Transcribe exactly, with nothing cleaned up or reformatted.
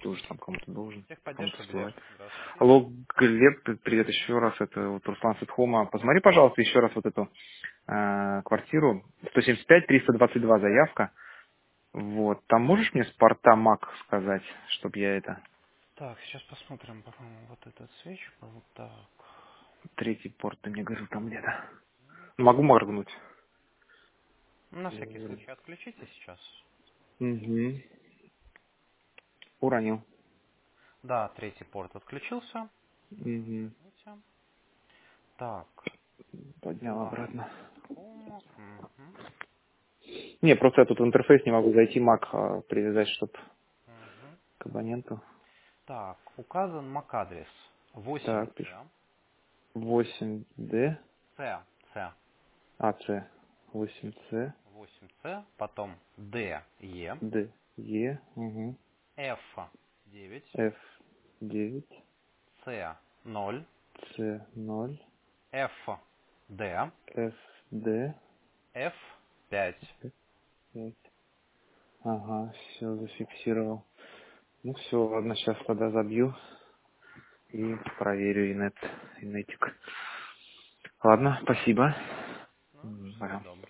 тоже там кому-то должен, кому-то Техподдержка, Глеб. всплывать. Здравствуйте. Алло, Глеб, привет еще раз, это вот Руслан Сетхома. Посмотри, пожалуйста, еще раз вот эту э, квартиру. сто семьдесят пять триста двадцать два заявка. Вот, там можешь мне с порта Мак сказать, чтобы я это, Так, сейчас посмотрим. По-моему, вот этот свеч был. Так. третий порт, ты мне говорил там где-то. Могу моргнуть. На всякий случай отключите сейчас. Угу. Уронил. Да, третий порт отключился. Угу. Верните. Так. Поднял Руслан обратно. Сетхома. Угу. Не, просто я тут в интерфейс не могу зайти, Мак а, привязать, чтобы Угу. к абоненту. Так, указан мак-адрес восемь Так, пишу. С. восемь д С. С. АЦ. восемь С. восемь С. Потом Д. Е. Д. Е. Угу. Ф. девять. Ф девять. С. ноль. С ноль. Ф. Д. Ф Д Ф. пять. пять. Ага, все зафиксировал. Ну все, ладно, сейчас тогда забью и проверю инет, инетик. Ладно, спасибо. Ну, М, всего Пока. доброго.